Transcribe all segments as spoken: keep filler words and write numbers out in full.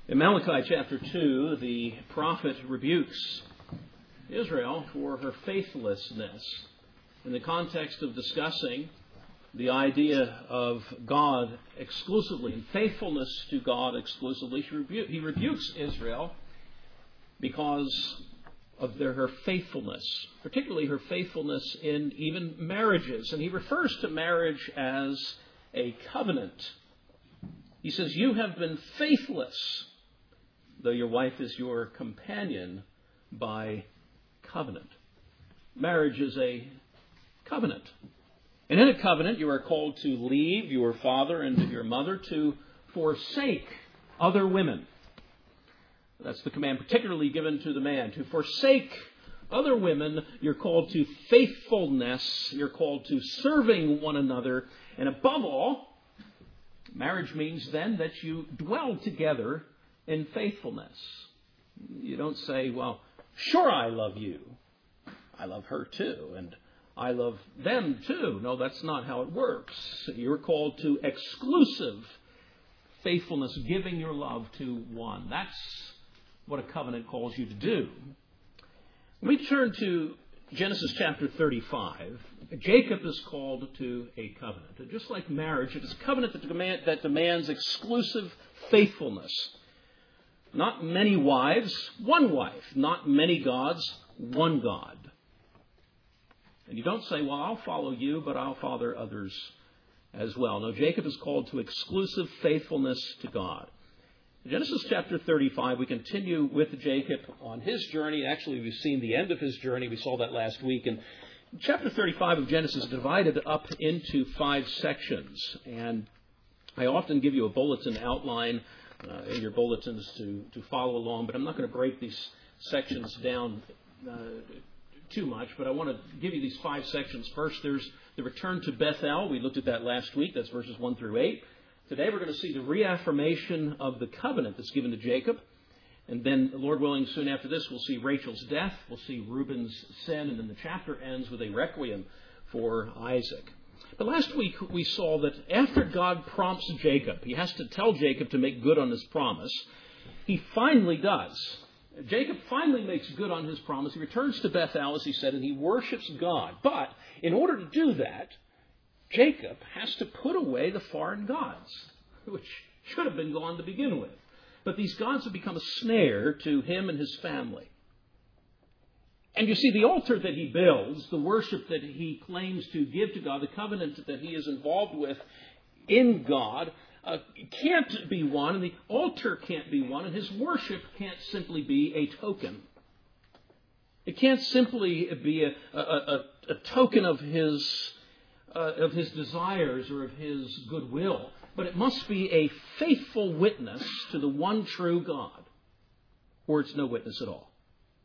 In Malachi chapter two, the prophet rebukes Israel for her faithlessness in the context of discussing the idea of God exclusively and faithfulness to God exclusively. He, rebu- he rebukes Israel because of their, her faithfulness, particularly her faithfulness in even marriages. And he refers to marriage as a covenant. He says, "You have been faithless, though your wife is your companion by covenant." Marriage is a covenant. And in a covenant, you are called to leave your father and your mother to forsake other women. That's the command particularly given to the man. To forsake other women, you're called to faithfulness. You're called to serving one another. And above all, marriage means then that you dwell together in faithfulness. You don't say, well, sure, I love you. I love her too. And I love them too. No, that's not how it works. You're called to exclusive faithfulness, giving your love to one. That's what a covenant calls you to do. When we turn to Genesis chapter thirty-five, Jacob is called to a covenant. And just like marriage, it is a covenant that, demand, that demands exclusive faithfulness. Not many wives, one wife. Not many gods, one God. And you don't say, well, I'll follow you, but I'll father others as well. No, Jacob is called to exclusive faithfulness to God. In Genesis chapter thirty-five, we continue with Jacob on his journey. Actually, we've seen the end of his journey. We saw that last week. And chapter thirty-five of Genesis is divided up into five sections. And I often give you a bulletin outline uh, in your bulletins to, to follow along, but I'm not going to break these sections down uh, too much, but I want to give you these five sections. First, there's the return to Bethel. We looked at that last week. That's verses one through eight. Today we're going to see the reaffirmation of the covenant that's given to Jacob. And then, Lord willing, soon after this, we'll see Rachel's death. We'll see Reuben's sin. And then the chapter ends with a requiem for Isaac. But last week we saw that after God prompts Jacob, he has to tell Jacob to make good on his promise. He finally does. Jacob finally makes good on his promise. He returns to Bethel, as he said, and he worships God. But in order to do that, Jacob has to put away the foreign gods, which should have been gone to begin with. But these gods have become a snare to him and his family. And you see, the altar that he builds, the worship that he claims to give to God, the covenant that he is involved with in God, uh, can't be one, and the altar can't be one, and his worship can't simply be a token. It can't simply be a, a, a, a token of his Uh, of his desires or of his goodwill, but it must be a faithful witness to the one true God, or it's no witness at all.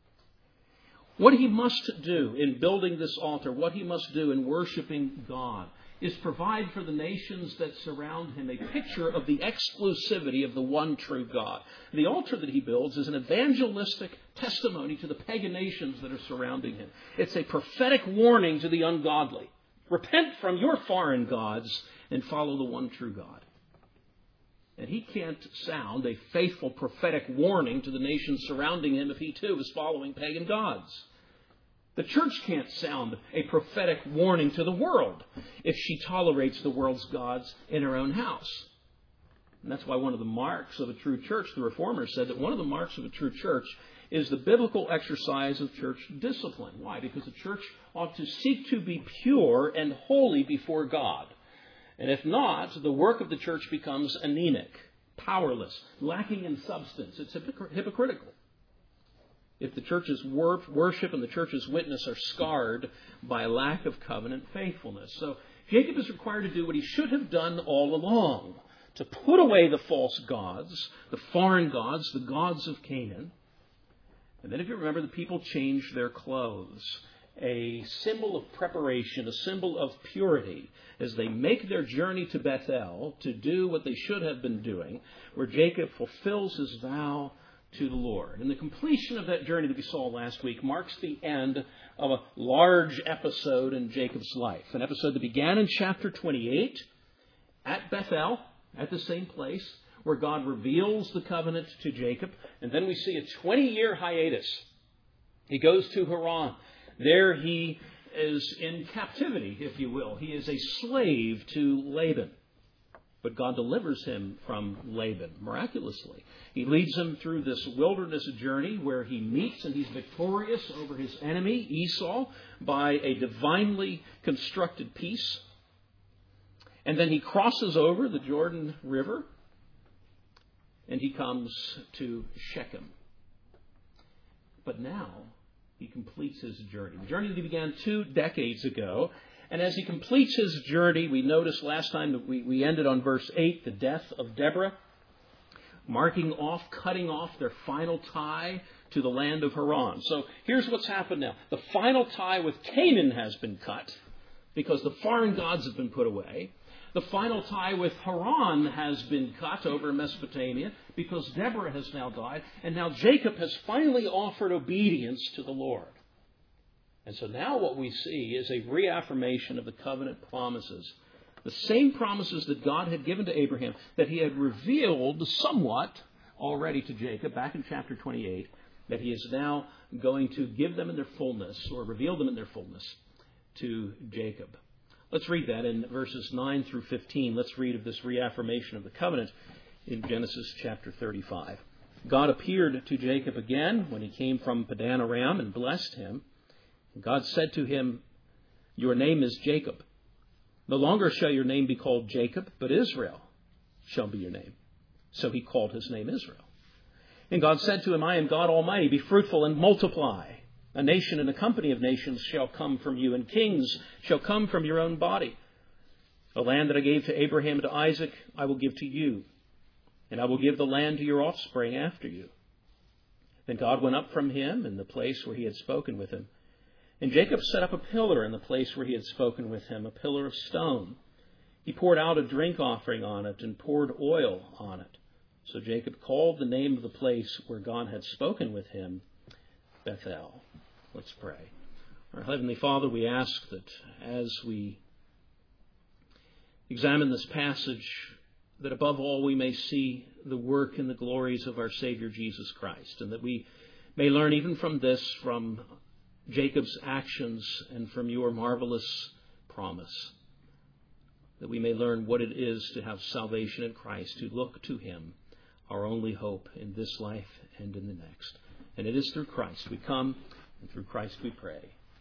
What he must do in building this altar, what he must do in worshiping God, is provide for the nations that surround him a picture of the exclusivity of the one true God. The altar that he builds is an evangelistic testimony to the pagan nations that are surrounding him. It's a prophetic warning to the ungodly. Repent from your foreign gods and follow the one true God. And he can't sound a faithful prophetic warning to the nations surrounding him if he too is following pagan gods. The church can't sound a prophetic warning to the world if she tolerates the world's gods in her own house. And that's why one of the marks of a true church, the Reformers said that one of the marks of a true church is the biblical exercise of church discipline. Why? Because the church ought to seek to be pure and holy before God. And if not, the work of the church becomes anemic, powerless, lacking in substance. It's hypocritical. If the church's worship and the church's witness are scarred by a lack of covenant faithfulness. So Jacob is required to do what he should have done all along, to put away the false gods, the foreign gods, the gods of Canaan. And then if you remember, the people changed their clothes, a symbol of preparation, a symbol of purity, as they make their journey to Bethel to do what they should have been doing, where Jacob fulfills his vow to the Lord. And the completion of that journey that we saw last week marks the end of a large episode in Jacob's life, an episode that began in chapter twenty-eight at Bethel, at the same place, where God reveals the covenant to Jacob. And then we see a twenty-year hiatus. He goes to Haran. There he is in captivity, if you will. He is a slave to Laban. But God delivers him from Laban miraculously. He leads him through this wilderness journey where he meets and he's victorious over his enemy, Esau, by a divinely constructed peace. And then he crosses over the Jordan River and he comes to Shechem. But now he completes his journey. The journey that he began two decades ago. And as he completes his journey, we noticed last time that we, we ended on verse eight, the death of Deborah, marking off, cutting off their final tie to the land of Haran. So here's what's happened now. The final tie with Canaan has been cut because the foreign gods have been put away. The final tie with Haran has been cut over in Mesopotamia because Deborah has now died. And now Jacob has finally offered obedience to the Lord. And so now what we see is a reaffirmation of the covenant promises. The same promises that God had given to Abraham, that he had revealed somewhat already to Jacob back in chapter twenty-eight, that he is now going to give them in their fullness, or reveal them in their fullness, to Jacob. Let's read that in verses nine through fifteen. Let's read of this reaffirmation of the covenant in Genesis chapter thirty-five. God appeared to Jacob again when he came from Padan Aram and blessed him. God said to him, "Your name is Jacob. No longer shall your name be called Jacob, but Israel shall be your name." So he called his name Israel. And God said to him, "I am God Almighty. Be fruitful and multiply. A nation and a company of nations shall come from you, and kings shall come from your own body. The land that I gave to Abraham and to Isaac, I will give to you, and I will give the land to your offspring after you." Then God went up from him in the place where he had spoken with him. And Jacob set up a pillar in the place where he had spoken with him, a pillar of stone. He poured out a drink offering on it and poured oil on it. So Jacob called the name of the place where God had spoken with him, Bethel. Let's pray. Our Heavenly Father, we ask that as we examine this passage, that above all we may see the work and the glories of our Savior Jesus Christ, and that we may learn even from this, from Jacob's actions and from your marvelous promise, that we may learn what it is to have salvation in Christ, to look to him, our only hope in this life and in the next. And it is through Christ we come, and through Christ we pray.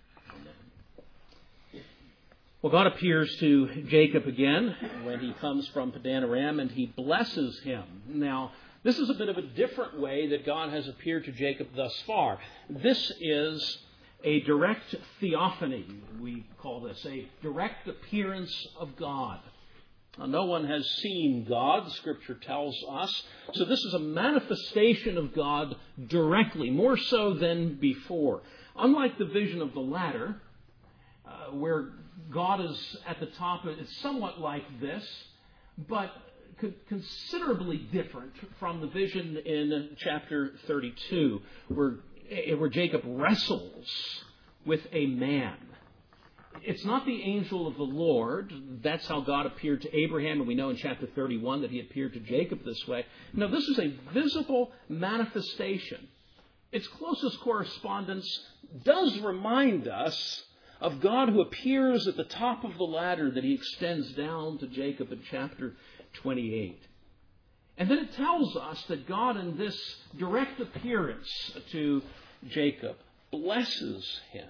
Amen. Well, God appears to Jacob again when he comes from Padan Aram, and he blesses him. Now, this is a bit of a different way that God has appeared to Jacob thus far. This is a direct theophany, we call this, a direct appearance of God. Now, no one has seen God, Scripture tells us. So this is a manifestation of God directly, more so than before. Unlike the vision of the ladder, uh, where God is at the top, it's somewhat like this, but considerably different from the vision in chapter thirty-two, where where Jacob wrestles with a man. It's not the angel of the Lord. That's how God appeared to Abraham, and we know in chapter thirty-one that he appeared to Jacob this way. No, this is a visible manifestation. Its closest correspondence does remind us of God who appears at the top of the ladder that he extends down to Jacob in chapter twenty-eight. And then it tells us that God, in this direct appearance to Jacob, blesses him.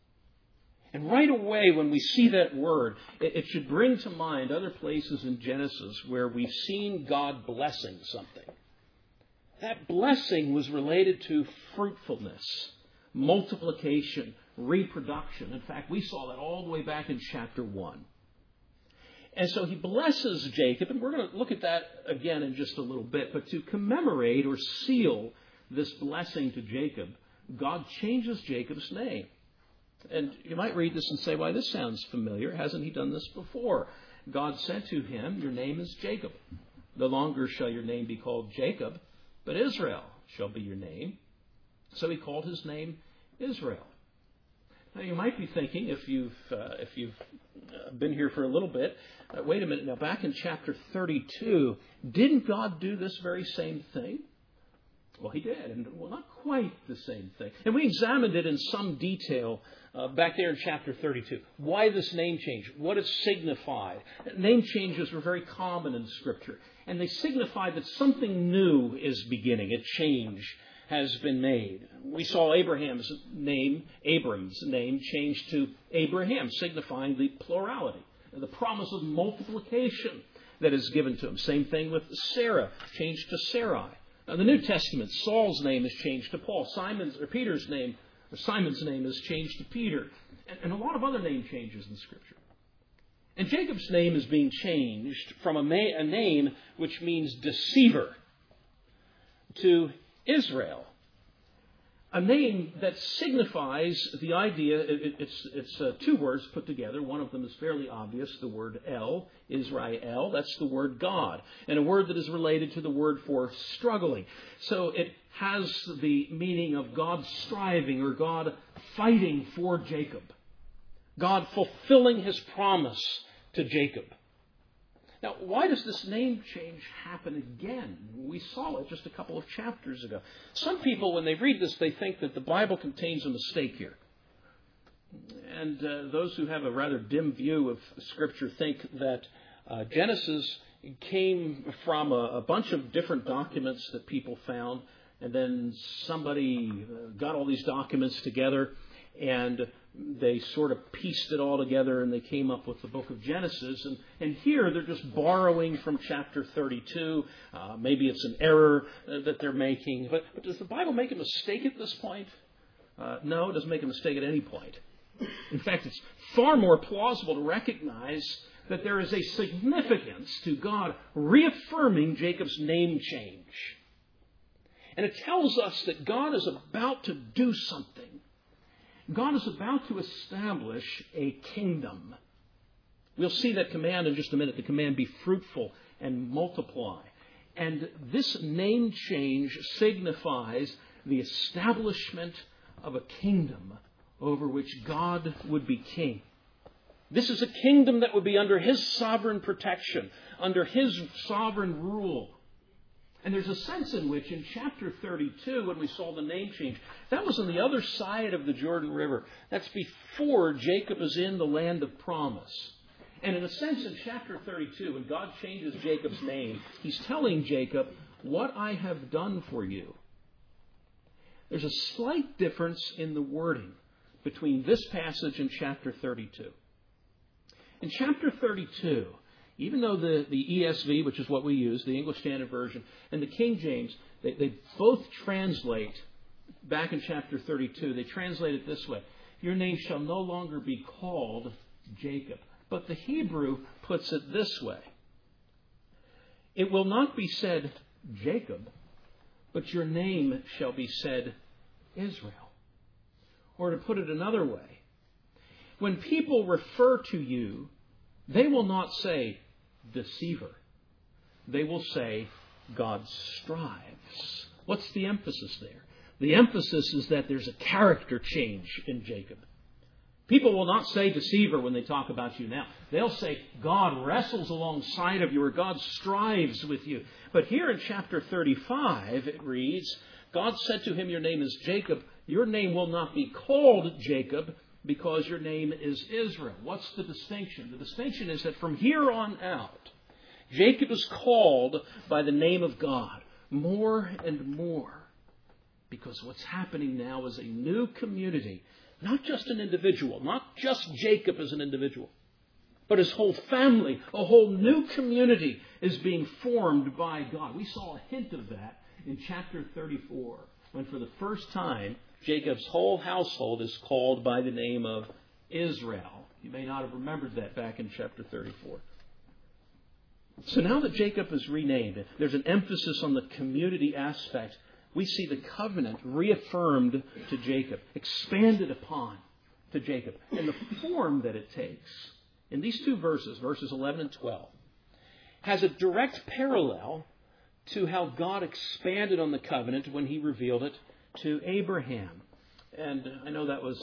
And right away, when we see that word, it should bring to mind other places in Genesis where we've seen God blessing something. That blessing was related to fruitfulness, multiplication, reproduction. In fact, we saw that all the way back in chapter one. And so he blesses Jacob, and we're going to look at that again in just a little bit. But to commemorate or seal this blessing to Jacob, God changes Jacob's name. And you might read this and say, "Why, this sounds familiar. Hasn't he done this before?" God said to him, "Your name is Jacob. No longer shall your name be called Jacob, but Israel shall be your name." So he called his name Israel. Now, you might be thinking, if you've uh, if you've uh, been here for a little bit, uh, wait a minute. Now, back in chapter thirty-two, didn't God do this very same thing? Well, He did, and well, not quite the same thing. And we examined it in some detail uh, back there in chapter thirty-two. Why this name change? What it signified? Name changes were very common in Scripture, and they signified that something new is beginning. A change has been made. We saw Abraham's name, Abram's name, changed to Abraham, signifying the plurality, the promise of multiplication that is given to him. Same thing with Sarah, changed to Sarai. Now, in the New Testament, Saul's name is changed to Paul. Simon's or Peter's name, or Simon's name is changed to Peter, and, and a lot of other name changes in Scripture. And Jacob's name is being changed from a, ma- a name which means deceiver to Israel, a name that signifies the idea. It, it's it's uh, two words put together. One of them is fairly obvious, the word El, Israel. That's the word God, and a word that is related to the word for struggling. So it has the meaning of God striving or God fighting for Jacob, God fulfilling His promise to Jacob. Now, why does this name change happen again? We saw it just a couple of chapters ago. Some people, when they read this, they think that the Bible contains a mistake here. And uh, those who have a rather dim view of Scripture think that uh, Genesis came from a, a bunch of different documents that people found, and then somebody got all these documents together, and they sort of pieced it all together, and they came up with the book of Genesis. And, and here they're just borrowing from chapter thirty-two. Uh, maybe it's an error uh, that they're making. But, but does the Bible make a mistake at this point? Uh, no, it doesn't make a mistake at any point. In fact, it's far more plausible to recognize that there is a significance to God reaffirming Jacob's name change. And it tells us that God is about to do something. God is about to establish a kingdom. We'll see that command in just a minute. The command, be fruitful and multiply. And this name change signifies the establishment of a kingdom over which God would be king. This is a kingdom that would be under His sovereign protection, under His sovereign rule. And there's a sense in which in chapter thirty-two, when we saw the name change, that was on the other side of the Jordan River. That's before Jacob is in the land of promise. And in a sense, in chapter thirty-two, when God changes Jacob's name, He's telling Jacob, what I have done for you. There's a slight difference in the wording between this passage and chapter thirty-two. In chapter thirty-two, even though the, the E S V, which is what we use, the English Standard Version, and the King James, they, they both translate, back in chapter thirty-two, they translate it this way. Your name shall no longer be called Jacob. But the Hebrew puts it this way. It will not be said Jacob, but your name shall be said Israel. Or to put it another way, when people refer to you, they will not say deceiver. They will say God strives. What's the emphasis there? The emphasis is that there's a character change in Jacob. People will not say deceiver when they talk about you now. They'll say God wrestles alongside of you, or God strives with you. But here in chapter thirty-five, it reads, God said to him, your name is Jacob. Your name will not be called Jacob, because your name is Israel. What's the distinction? The distinction is that from here on out, Jacob is called by the name of God more and more. Because what's happening now is a new community. Not just an individual, not just Jacob as an individual, but his whole family, a whole new community is being formed by God. We saw a hint of that in chapter thirty-four, when for the first time, Jacob's whole household is called by the name of Israel. You may not have remembered that back in chapter thirty-four. So now that Jacob is renamed, there's an emphasis on the community aspect. We see the covenant reaffirmed to Jacob, expanded upon to Jacob. And the form that it takes in these two verses, verses eleven and twelve, has a direct parallel to how God expanded on the covenant when He revealed it to Abraham. And I know that was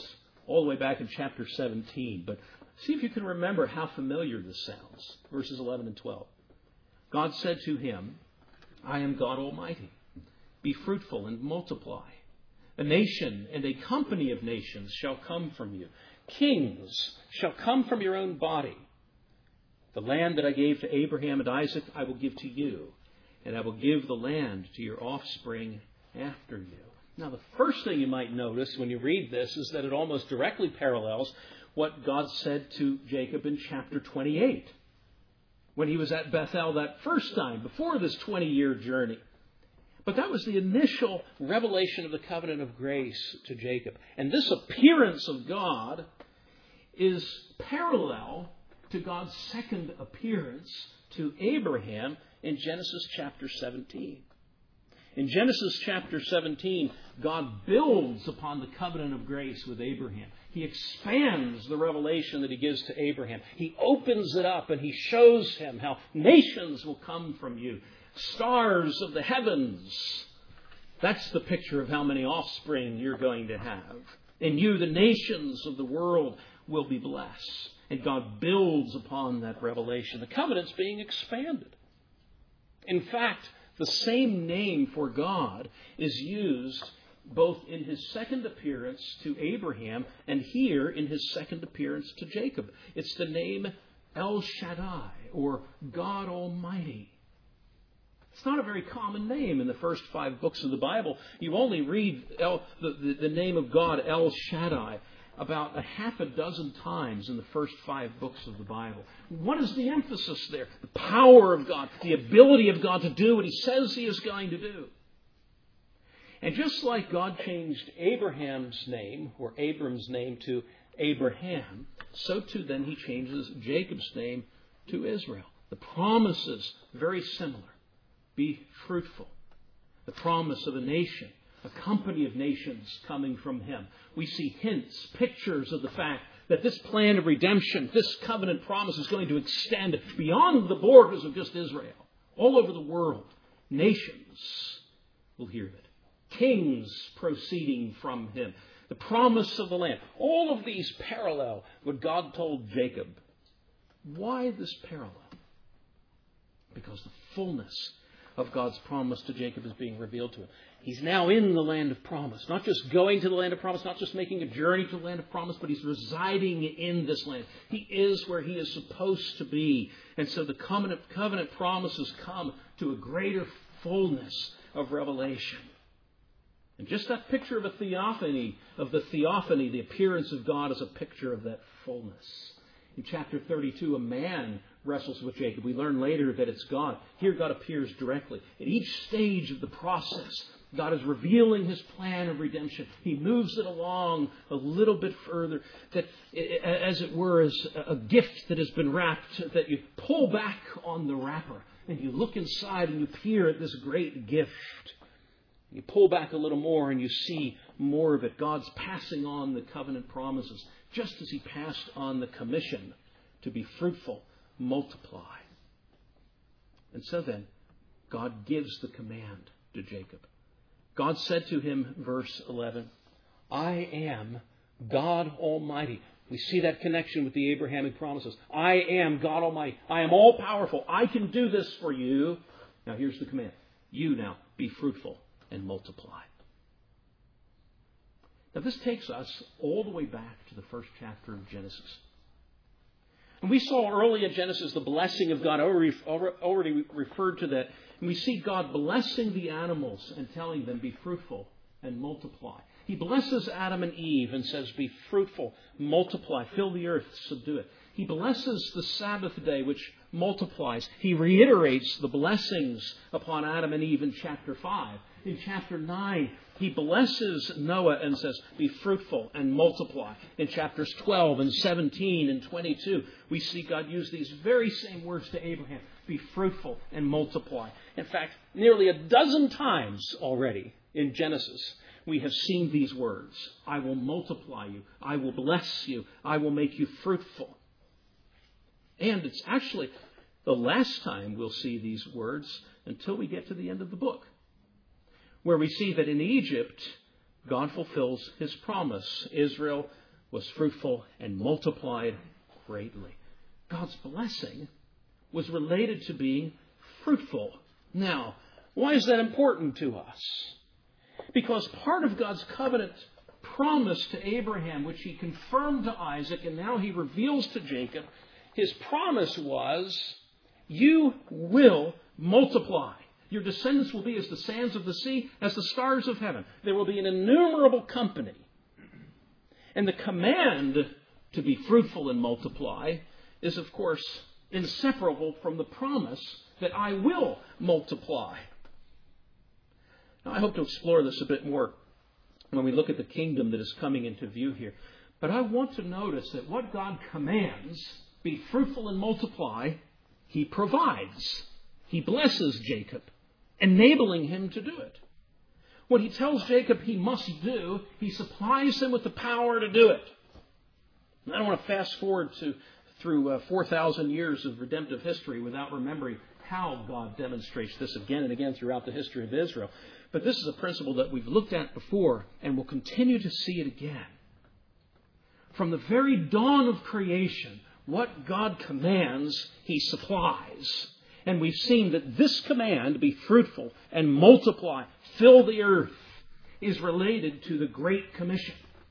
all the way back in chapter seventeen. But see if you can remember how familiar this sounds. Verses eleven and twelve. God said to him, I am God Almighty. Be fruitful and multiply. A nation and a company of nations shall come from you. Kings shall come from your own body. The land that I gave to Abraham and Isaac I will give to you, and I will give the land to your offspring after you. Now, the first thing you might notice when you read this is that it almost directly parallels what God said to Jacob in chapter twenty-eight, when he was at Bethel that first time, before this twenty-year journey. But that was the initial revelation of the covenant of grace to Jacob. And this appearance of God is parallel to God's second appearance to Abraham in Genesis chapter seventeen. In Genesis chapter seventeen, God builds upon the covenant of grace with Abraham. He expands the revelation that he gives to Abraham. He opens it up and he shows him how nations will come from you. Stars of the heavens. That's the picture of how many offspring you're going to have. In you, the nations of the world will be blessed. And God builds upon that revelation. The covenant's being expanded. In fact, the same name for God is used both in his second appearance to Abraham and here in his second appearance to Jacob. It's the name El Shaddai, or God Almighty. It's not a very common name in the first five books of the Bible. You only read El, the, the, the name of God, El Shaddai, about a half a dozen times in the first five books of the Bible. What is the emphasis there? The power of God, the ability of God to do what he says he is going to do. And just like God changed Abraham's name, or Abram's name, to Abraham, so too then he changes Jacob's name to Israel. The promises, very similar. Be fruitful. The promise of a nation, a company of nations coming from him. We see hints, pictures of the fact that this plan of redemption, this covenant promise is going to extend beyond the borders of just Israel. All over the world, nations will hear it. Kings proceeding from him. The promise of the land. All of these parallel what God told Jacob. Why this parallel? Because the fullness of God's promise to Jacob is being revealed to him. He's now in the land of promise. Not just going to the land of promise, not just making a journey to the land of promise, but he's residing in this land. He is where he is supposed to be. And so the covenant, covenant promises come to a greater fullness of revelation. And just that picture of a theophany, of the theophany, the appearance of God, is a picture of that fullness. In chapter thirty-two, a man wrestles with Jacob. We learn later that it's God. Here God appears directly. At each stage of the process, God is revealing his plan of redemption. He moves it along a little bit further, that, as it were, is a gift that has been wrapped, that you pull back on the wrapper and you look inside and you peer at this great gift. You pull back a little more and you see more of it. God's passing on the covenant promises, just as he passed on the commission to be fruitful, multiply. And so then, God gives the command to Jacob. God said to him, verse eleven, I am God Almighty. We see that connection with the Abrahamic promises. I am God Almighty. I am all powerful. I can do this for you. Now here's the command. You now be fruitful and multiply. Now this takes us all the way back to the first chapter of Genesis. And we saw early in Genesis the blessing of God. I already referred to that. And we see God blessing the animals and telling them, be fruitful and multiply. He blesses Adam and Eve and says, be fruitful, multiply, fill the earth, subdue it. He blesses the Sabbath day, which multiplies. He reiterates the blessings upon Adam and Eve in chapter five. In chapter nine, he blesses Noah and says, be fruitful and multiply. In chapters twelve and seventeen and twenty-two, we see God use these very same words to Abraham. Be fruitful and multiply. In fact, nearly a dozen times already in Genesis, we have seen these words. I will multiply you. I will bless you. I will make you fruitful. And it's actually the last time we'll see these words until we get to the end of the book, where we see that in Egypt, God fulfills his promise. Israel was fruitful and multiplied greatly. God's blessing was related to being fruitful. Now, why is that important to us? Because part of God's covenant promise to Abraham, which he confirmed to Isaac and now he reveals to Jacob, his promise was, you will multiply. Your descendants will be as the sands of the sea, as the stars of heaven. There will be an innumerable company. And the command to be fruitful and multiply is, of course, inseparable from the promise that I will multiply. Now, I hope to explore this a bit more when we look at the kingdom that is coming into view here. But I want to notice that what God commands, be fruitful and multiply, He provides. He blesses Jacob, enabling him to do it. What He tells Jacob he must do, He supplies him with the power to do it. I don't want to fast forward to through uh, four thousand years of redemptive history without remembering how God demonstrates this again and again throughout the history of Israel. But this is a principle that we've looked at before and will continue to see it again. From the very dawn of creation, what God commands, He supplies. And we've seen that this command, be fruitful and multiply, fill the earth, is related to the Great Commission.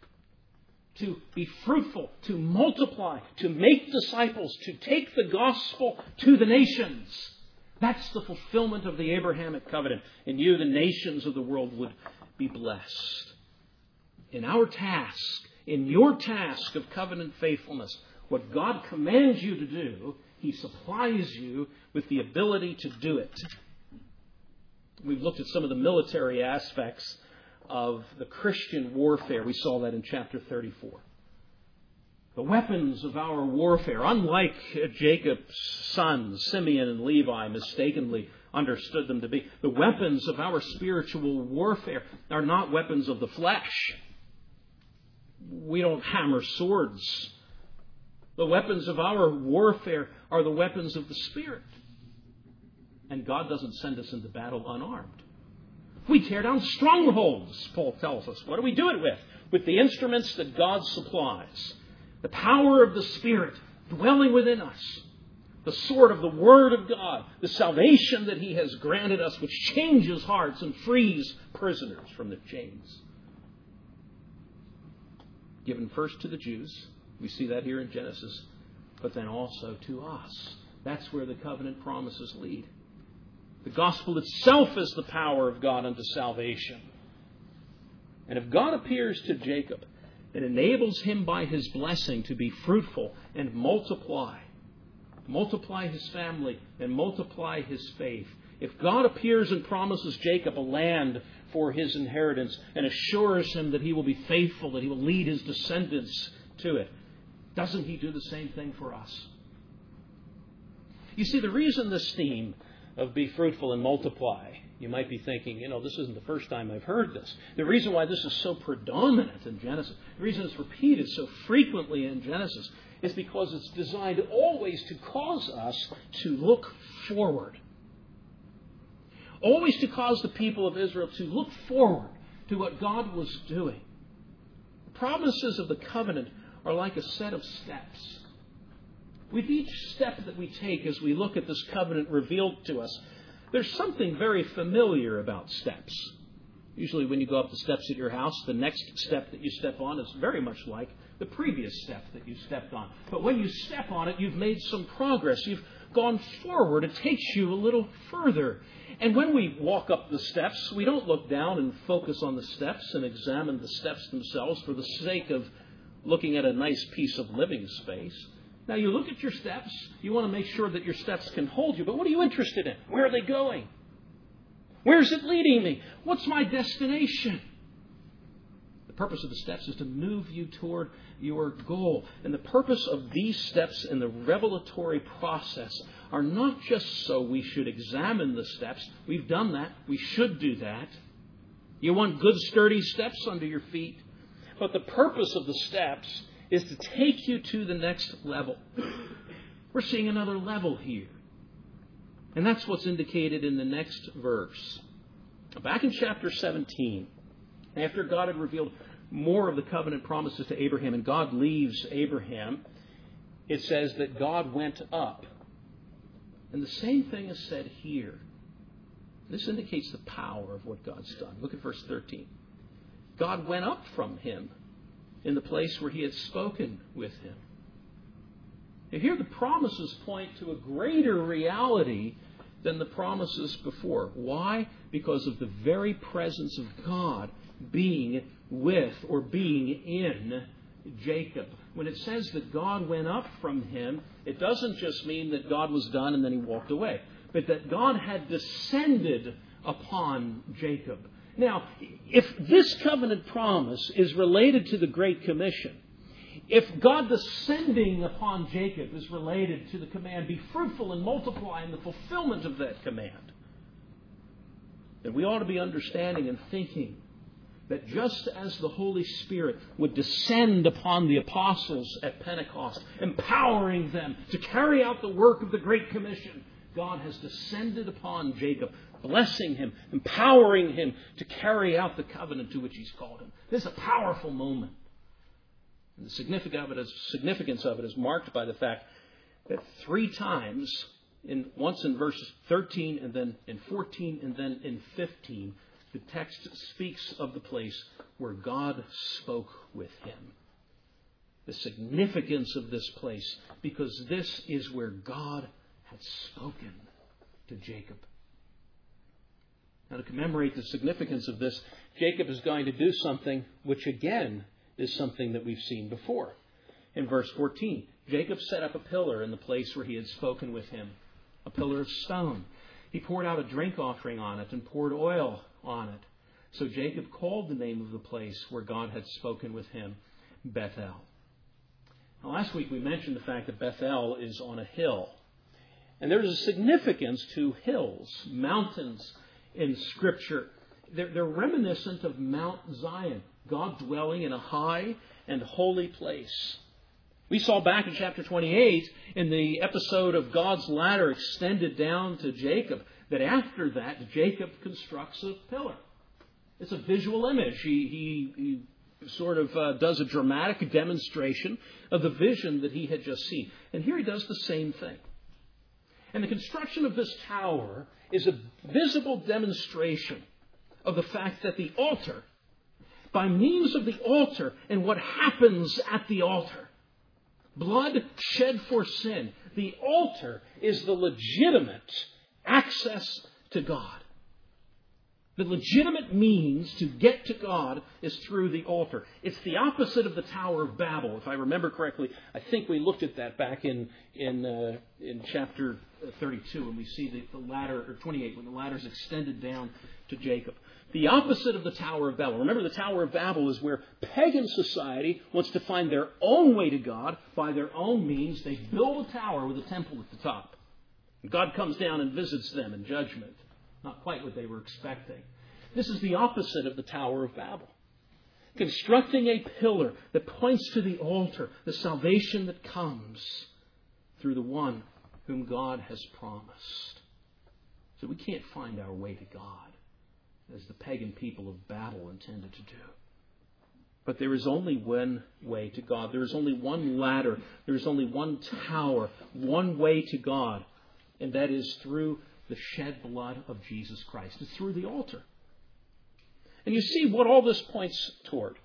To be fruitful, to multiply, to make disciples, to take the gospel to the nations. That's the fulfillment of the Abrahamic covenant. And you, the nations of the world, would be blessed. In our task, in your task of covenant faithfulness, what God commands you to do, He supplies you with the ability to do it. We've looked at some of the military aspects of the Christian warfare. We saw that in chapter thirty-four. The weapons of our warfare, unlike Jacob's sons, Simeon and Levi, mistakenly understood them to be, the weapons of our spiritual warfare are not weapons of the flesh. We don't hammer swords. The weapons of our warfare are the weapons of the Spirit. And God doesn't send us into battle unarmed. We tear down strongholds, Paul tells us. What do we do it with? With the instruments that God supplies. The power of the Spirit dwelling within us. The sword of the Word of God. The salvation that He has granted us, which changes hearts and frees prisoners from their chains. Given first to the Jews. We see that here in Genesis. But then also to us. That's where the covenant promises lead. The gospel itself is the power of God unto salvation. And if God appears to Jacob, it enables him by His blessing to be fruitful and multiply. Multiply his family and multiply his faith. If God appears and promises Jacob a land for his inheritance and assures him that he will be faithful, that he will lead his descendants to it, doesn't He do the same thing for us? You see, the reason this theme of be fruitful and multiply, you might be thinking, you know, this isn't the first time I've heard this. The reason why this is so predominant in Genesis, the reason it's repeated so frequently in Genesis, is because it's designed always to cause us to look forward. Always to cause the people of Israel to look forward to what God was doing. The promises of the covenant are like a set of steps. With each step that we take as we look at this covenant revealed to us, there's something very familiar about steps. Usually when you go up the steps at your house, the next step that you step on is very much like the previous step that you stepped on. But when you step on it, you've made some progress. You've gone forward. It takes you a little further. And when we walk up the steps, we don't look down and focus on the steps and examine the steps themselves for the sake of looking at a nice piece of living space. Now, you look at your steps. You want to make sure that your steps can hold you. But what are you interested in? Where are they going? Where's it leading me? What's my destination? The purpose of the steps is to move you toward your goal. And the purpose of these steps in the revelatory process are not just so we should examine the steps. We've done that. We should do that. You want good, sturdy steps under your feet. But the purpose of the steps is to take you to the next level. We're seeing another level here. And that's what's indicated in the next verse. Back in chapter seventeen, after God had revealed more of the covenant promises to Abraham and God leaves Abraham, it says that God went up. And the same thing is said here. This indicates the power of what God's done. Look at verse thirteen. God went up from him in the place where he had spoken with him. Now here the promises point to a greater reality than the promises before. Why? Because of the very presence of God being with or being in Jacob. When it says that God went up from him, it doesn't just mean that God was done and then he walked away, but that God had descended upon Jacob. Now, if this covenant promise is related to the Great Commission, if God descending upon Jacob is related to the command, be fruitful and multiply, and the fulfillment of that command, then we ought to be understanding and thinking that just as the Holy Spirit would descend upon the apostles at Pentecost, empowering them to carry out the work of the Great Commission, God has descended upon Jacob, blessing him, empowering him to carry out the covenant to which he's called him. This is a powerful moment. And the significance of it is marked by the fact that three times, in, once in verses thirteen and then in fourteen and then in fifteen, the text speaks of the place where God spoke with him. The significance of this place, because this is where God had spoken to Jacob. Now, to commemorate the significance of this, Jacob is going to do something which, again, is something that we've seen before. In verse fourteen, Jacob set up a pillar in the place where he had spoken with him, a pillar of stone. He poured out a drink offering on it and poured oil on it. So Jacob called the name of the place where God had spoken with him Bethel. Now, last week we mentioned the fact that Bethel is on a hill. And there's a significance to hills, mountains in Scripture. They're, they're reminiscent of Mount Zion, God dwelling in a high and holy place. We saw back in chapter twenty-eight, in the episode of God's ladder extended down to Jacob, that after that, Jacob constructs a pillar. It's a visual image. He, he, he sort of uh, does a dramatic demonstration of the vision that he had just seen. And here he does the same thing. And the construction of this tower is a visible demonstration of the fact that the altar, by means of the altar and what happens at the altar, blood shed for sin, the altar is the legitimate access to God. The legitimate means to get to God is through the altar. It's the opposite of the Tower of Babel. If I remember correctly, I think we looked at that back in in uh, in chapter thirty-two, when we see the, the ladder, or twenty-eight, when the ladder is extended down to Jacob. The opposite of the Tower of Babel. Remember, the Tower of Babel is where pagan society wants to find their own way to God by their own means. They build a tower with a temple at the top. And God comes down and visits them in judgment. Not quite what they were expecting. This is the opposite of the Tower of Babel. Constructing a pillar that points to the altar, the salvation that comes through the one whom God has promised. So we can't find our way to God as the pagan people of Babel intended to do. But there is only one way to God. There is only one ladder. There is only one tower, one way to God. And that is through the shed blood of Jesus Christ. It's through the altar. And you see what all this points toward.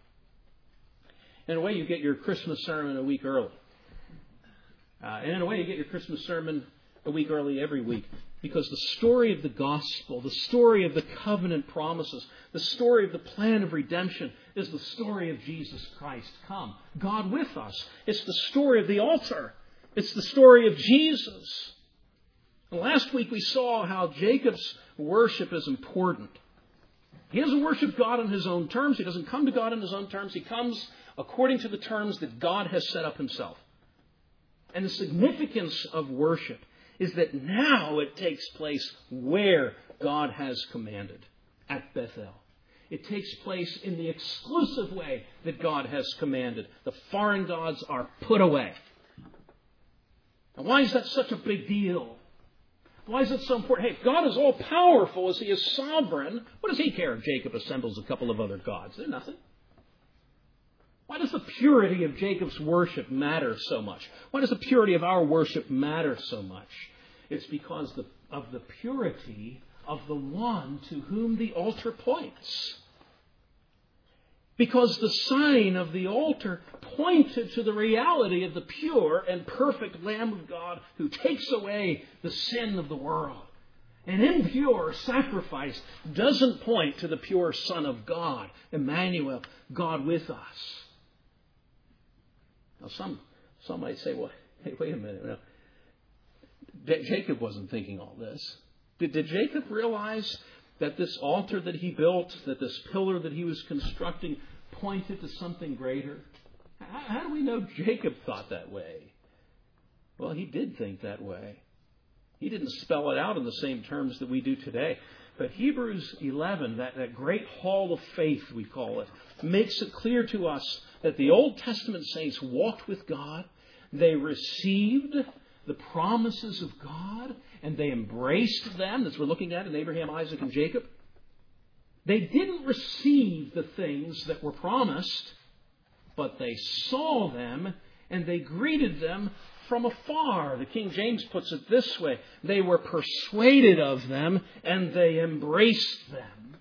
In a way, you get your Christmas sermon a week early. Uh, and in a way, you get your Christmas sermon a week early every week. Because the story of the gospel, the story of the covenant promises, the story of the plan of redemption is the story of Jesus Christ come. God with us. It's the story of the altar. It's the story of Jesus. And last week we saw how Jacob's worship is important. He doesn't worship God on his own terms. He doesn't come to God on his own terms. He comes according to the terms that God has set up himself. And the significance of worship is that now it takes place where God has commanded, at Bethel. It takes place in the exclusive way that God has commanded. The foreign gods are put away. Now, why is that such a big deal? Why is it so important? Hey, if God is all powerful as he is sovereign, what does he care if Jacob assembles a couple of other gods? They're nothing. Why does the purity of Jacob's worship matter so much? Why does the purity of our worship matter so much? It's because the, of the purity of the one to whom the altar points. Because the sign of the altar pointed to the reality of the pure and perfect Lamb of God who takes away the sin of the world. An impure sacrifice doesn't point to the pure Son of God, Emmanuel, God with us. Now some, some might say, well, hey, wait a minute. Now, Jacob wasn't thinking all this. Did, did Jacob realize that this altar that he built, that this pillar that he was constructing, pointed to something greater? How, how do we know Jacob thought that way? Well, he did think that way. He didn't spell it out in the same terms that we do today. But Hebrews eleven, that, that great hall of faith, we call it, makes it clear to us that the Old Testament saints walked with God. They received the promises of God, and they embraced them, as we're looking at in Abraham, Isaac, and Jacob. They didn't receive the things that were promised, but they saw them, and they greeted them from afar. The King James puts it this way: they were persuaded of them, and they embraced them.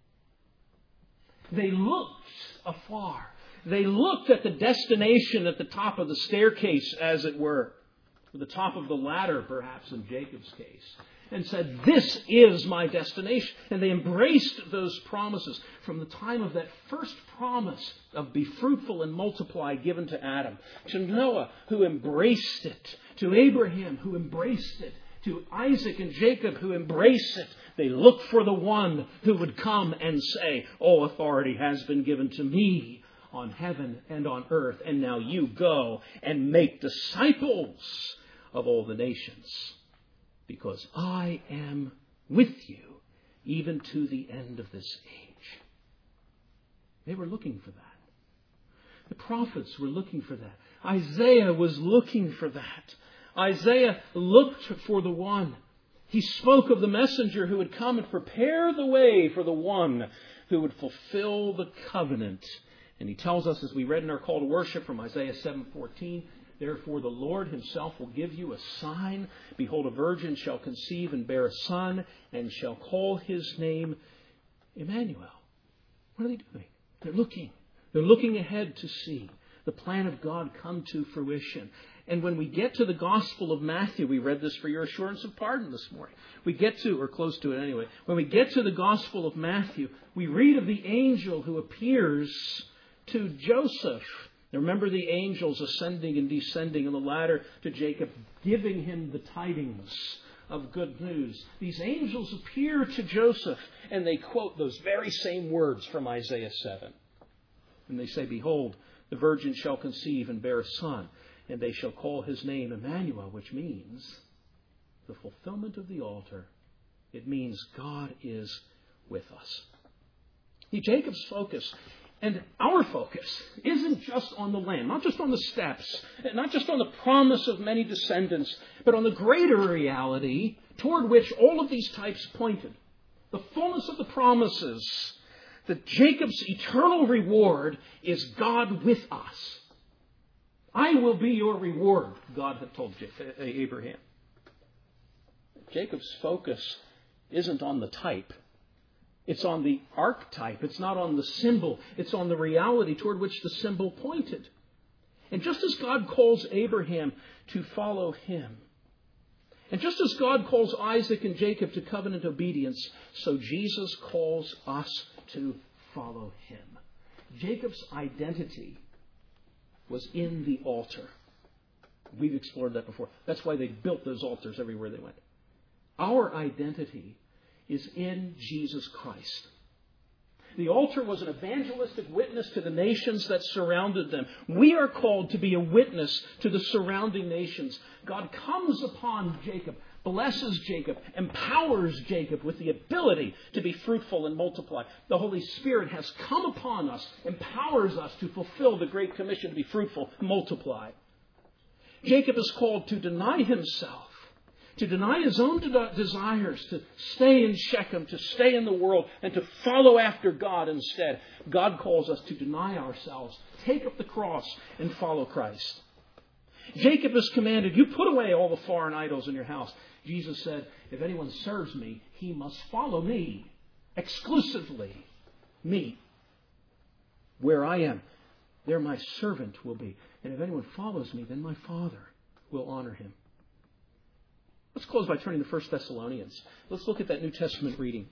They looked afar. They looked at the destination at the top of the staircase, as it were, or the top of the ladder, perhaps, in Jacob's case, and said, this is my destination. And they embraced those promises from the time of that first promise of be fruitful and multiply given to Adam, to Noah, who embraced it, to Abraham, who embraced it, to Isaac and Jacob, who embraced it. They looked for the one who would come and say, all authority has been given to me on heaven and on earth, and now you go and make disciples of all the nations, because I am with you even to the end of this age. They were looking for that. The prophets were looking for that. Isaiah was looking for that. Isaiah looked for the one. He spoke of the messenger who would come and prepare the way for the one who would fulfill the covenant. And he tells us, as we read in our call to worship from Isaiah seven fourteen, therefore the Lord himself will give you a sign. Behold, a virgin shall conceive and bear a son, and shall call his name Emmanuel. What are they doing? They're looking. They're looking ahead to see the plan of God come to fruition. And when we get to the Gospel of Matthew, we read this for your assurance of pardon this morning. We get to, or close to it anyway, when we get to the Gospel of Matthew, we read of the angel who appears to Joseph. Now remember the angels ascending and descending on the ladder to Jacob, giving him the tidings of good news. These angels appear to Joseph, and they quote those very same words from Isaiah seven. And they say, behold, the virgin shall conceive and bear a son, and they shall call his name Emmanuel, which means the fulfillment of the altar. It means God is with us. See, Jacob's focus and our focus isn't just on the land, not just on the steps, not just on the promise of many descendants, but on the greater reality toward which all of these types pointed. The fullness of the promises, that Jacob's eternal reward is God with us. I will be your reward, God had told Abraham. Jacob's focus isn't on the type. It's on the archetype. It's not on the symbol. It's on the reality toward which the symbol pointed. And just as God calls Abraham to follow him, and just as God calls Isaac and Jacob to covenant obedience, so Jesus calls us to follow him. Jacob's identity was in the altar. We've explored that before. That's why they built those altars everywhere they went. Our identity is in Jesus Christ. The altar was an evangelistic witness to the nations that surrounded them. We are called to be a witness to the surrounding nations. God comes upon Jacob, blesses Jacob, empowers Jacob with the ability to be fruitful and multiply. The Holy Spirit has come upon us, empowers us to fulfill the Great Commission to be fruitful, multiply. Jacob is called to deny himself, to deny his own de- desires, to stay in Shechem, to stay in the world, and to follow after God instead. God calls us to deny ourselves, take up the cross, and follow Christ. Jacob is commanded, you put away all the foreign idols in your house. Jesus said, if anyone serves me, he must follow me. Exclusively me. Where I am, there my servant will be. And if anyone follows me, then my Father will honor him. Let's close by turning to First Thessalonians. Let's look at that New Testament reading.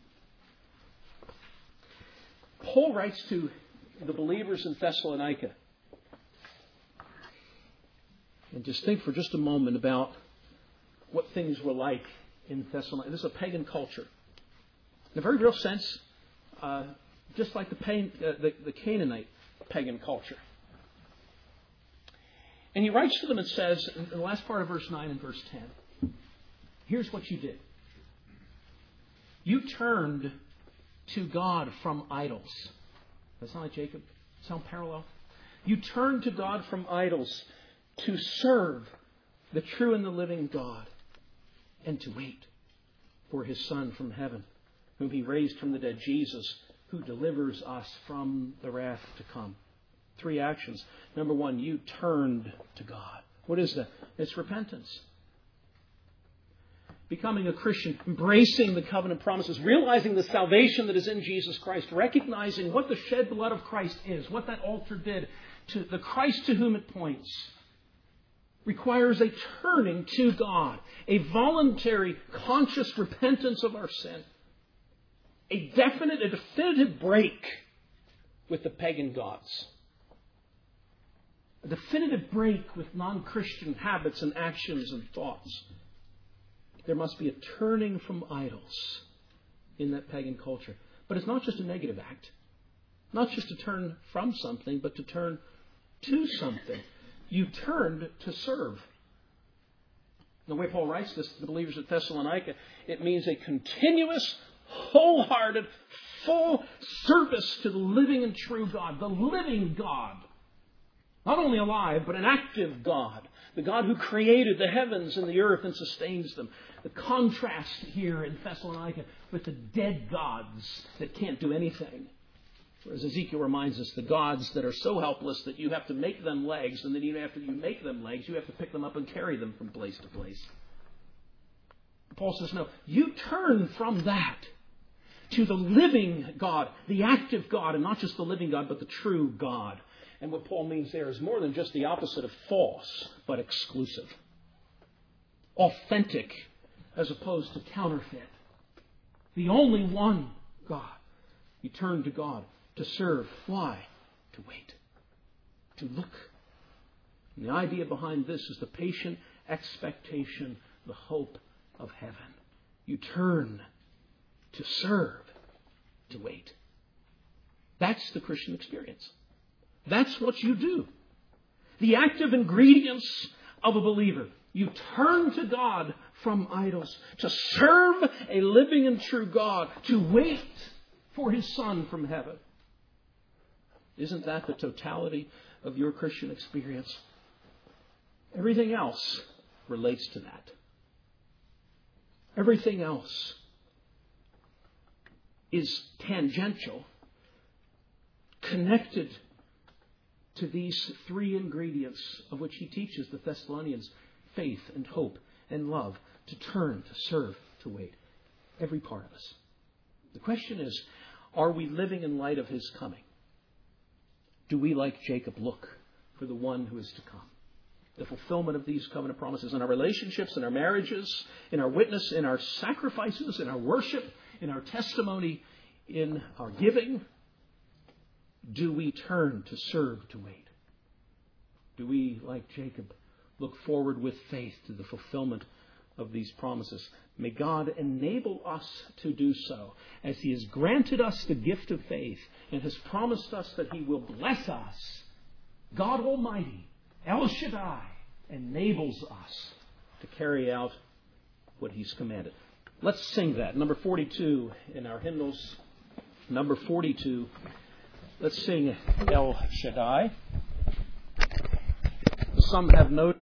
Paul writes to the believers in Thessalonica. And just think for just a moment about what things were like in Thessalonica. This is a pagan culture. In a very real sense, uh, just like the, pagan, uh, the, the Canaanite pagan culture. And he writes to them and says, in the last part of verse nine and verse ten, here's what you did. You turned to God from idols. Does that sound like Jacob? Sound parallel? You turned to God from idols to serve the true and the living God and to wait for his Son from heaven, whom he raised from the dead, Jesus, who delivers us from the wrath to come. Three actions. Number one, you turned to God. What is that? It's repentance. Becoming a Christian, embracing the covenant promises, realizing the salvation that is in Jesus Christ, recognizing what the shed blood of Christ is, what that altar did, to the Christ to whom it points, requires a turning to God, a voluntary, conscious repentance of our sin, a definite, a definitive break with the pagan gods, a definitive break with non-Christian habits and actions and thoughts. There must be a turning from idols in that pagan culture. But it's not just a negative act. Not just to turn from something, but to turn to something. You turned to serve. The way Paul writes this to the believers at Thessalonica, it means a continuous, wholehearted, full service to the living and true God. The living God. Not only alive, but an active God. The God who created the heavens and the earth and sustains them. The contrast here in Thessalonica with the dead gods that can't do anything. Whereas Ezekiel reminds us, the gods that are so helpless that you have to make them legs, and then even after you make them legs, you have to pick them up and carry them from place to place. Paul says, no, you turn from that to the living God, the active God, and not just the living God, but the true God. And what Paul means there is more than just the opposite of false, but exclusive. Authentic, as opposed to counterfeit. The only one God. You turn to God to serve. Why? To wait. To look. And the idea behind this is the patient expectation, the hope of heaven. You turn to serve, to wait. That's the Christian experience. That's what you do. The active ingredients of a believer. You turn to God from idols to serve a living and true God, to wait for his Son from heaven. Isn't that the totality of your Christian experience? Everything else relates to that. Everything else is tangential, connected to these three ingredients of which he teaches the Thessalonians: faith and hope and love, to turn, to serve, to wait. Every part of us. The question is, are we living in light of his coming? Do we, like Jacob, look for the one who is to come? The fulfillment of these covenant promises in our relationships, in our marriages, in our witness, in our sacrifices, in our worship, in our testimony, in our giving. Do we turn to serve, to wait? Do we, like Jacob, look forward with faith to the fulfillment of these promises? May God enable us to do so, as he has granted us the gift of faith and has promised us that he will bless us. God Almighty, El Shaddai, enables us to carry out what he's commanded. Let's sing that. Number forty-two in our hymnals. Number forty-two. Let's sing El Shaddai. Some have noted